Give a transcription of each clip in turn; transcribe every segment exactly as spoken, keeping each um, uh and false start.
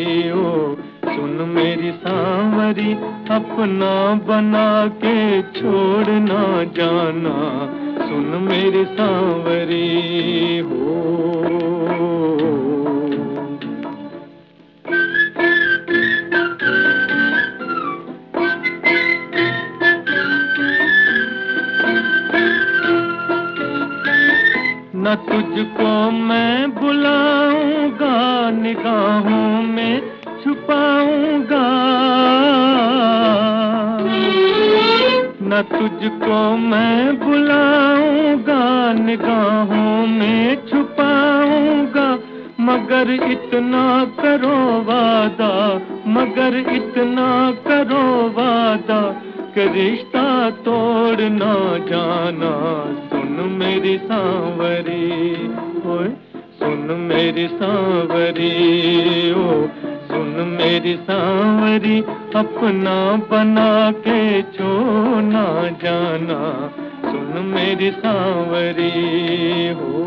ओ सुन मेरी सांवरी, अपना बना के छोड़ ना जाना, सुन मेरी सांवरी हो। न तुझको मैं बुलाऊंगा, निगाहों में छुपाऊंगा, न तुझको मैं बुलाऊंगा, निगाहों में छुपाऊंगा, मगर इतना करो वादा, मगर इतना करो वादा कि रिश्ता तोड़ ना जाना, सुन मेरी सांवरी, ओए सुन मेरी सांवरी, ओ सुन मेरी सांवरी, अपना बना के छोड़ ना जाना, सुन मेरी सांवरी हो।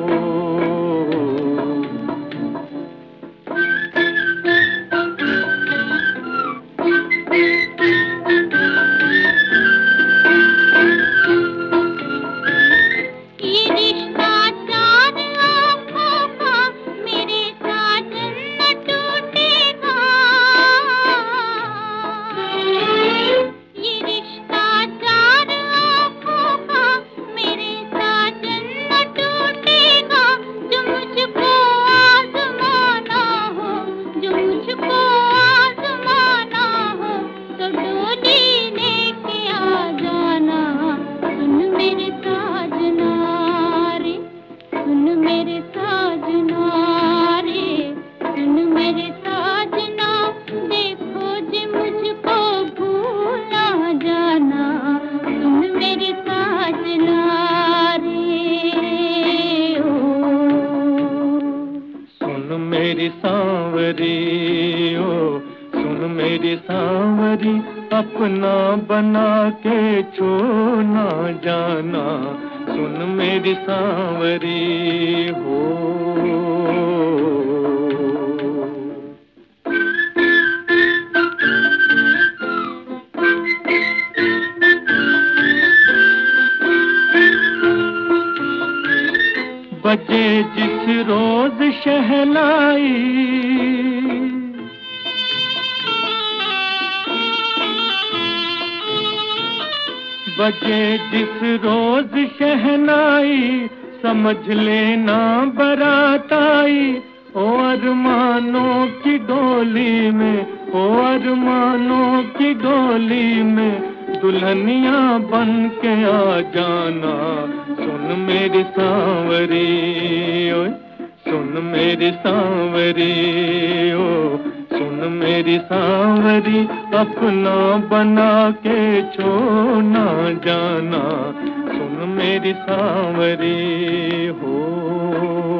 मेरी सांवरी, ओ सुन मेरी सांवरी, अपना बना के छोड़ ना जाना, सुन मेरी सांवरी हो। बजे जिस रोज शहनाई, बजे जिस रोज शहनाई, समझ लेना बारात आई, ओ अरमानों की डोली में, ओ अरमानों की डोली में, दुल्हनिया बन के आ जाना, सुन मेरी सांवरी, ओए सुन मेरी सांवरी, ओ सुन मेरी सांवरी, अपना बना के छोड़ ना जाना, सुन मेरी सांवरी हो।